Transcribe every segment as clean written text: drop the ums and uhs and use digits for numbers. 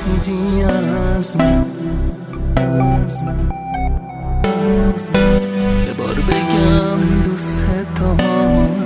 نشنیدی از من یه بار بگم دوست دارم.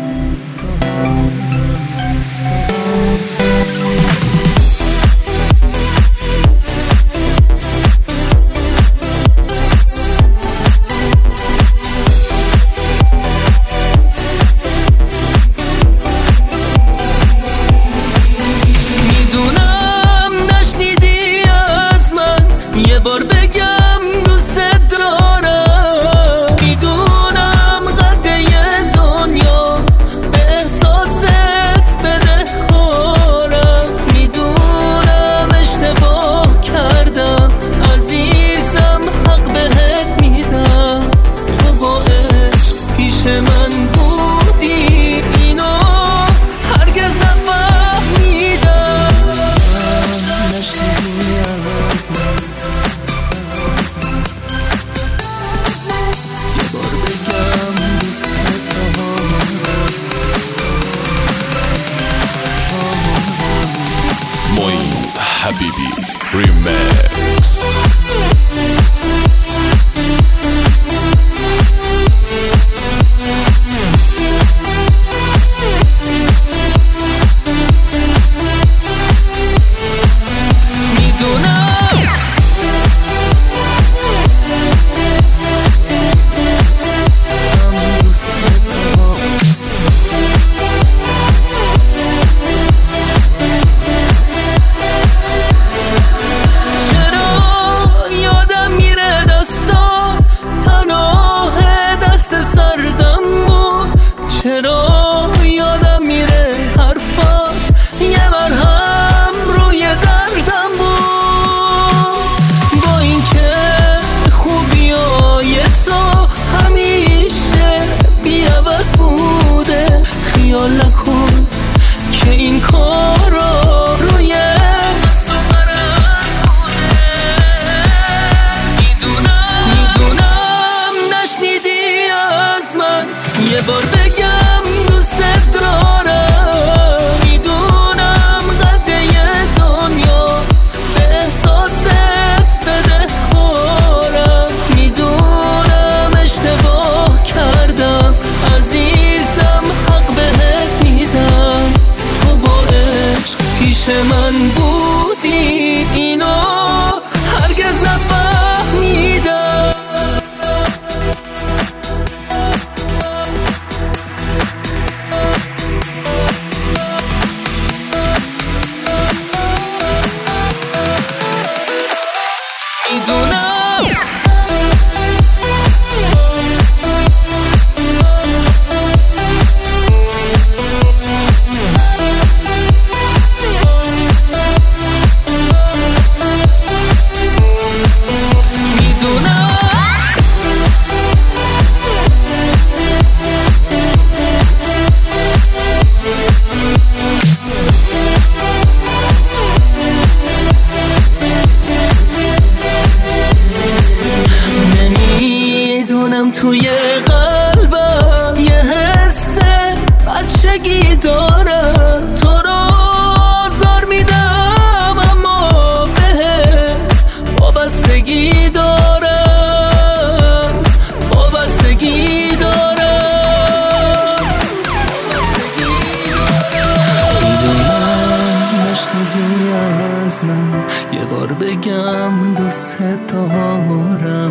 یه بار بگم دوست دارم. میدونم قدر دنیا احساست بده خورم. میدونم اشتباه کردم عزیزم حق بهت میدم. تو با عشق پیش من بودی اینو هرگز نفهمیدم. نشنیدی از من حبیبی ریمیکس. چرا یادم میره حرفات یه مرهم روی دردم بود. با اینکه خوبیای تو همیشه بی‌عوض بوده، خیال نکن که این کارا روی دست و مرز بوده. میدونم نشنیدی از من یه بار بگم دوست دارم. میدونم قدر دنیا احساست بده خورم. میدونم اشتباه کردم عزیزم حق بهت میدم. تو با عشق پیش من بودی اینو هرگز نفهمیدم. توی قلبم یه حس بچگی دارم. تو رو آزار میدم اما بهت وابستگی دارم. میدونم نشنیدی از من یه بار بگم دوست دارم.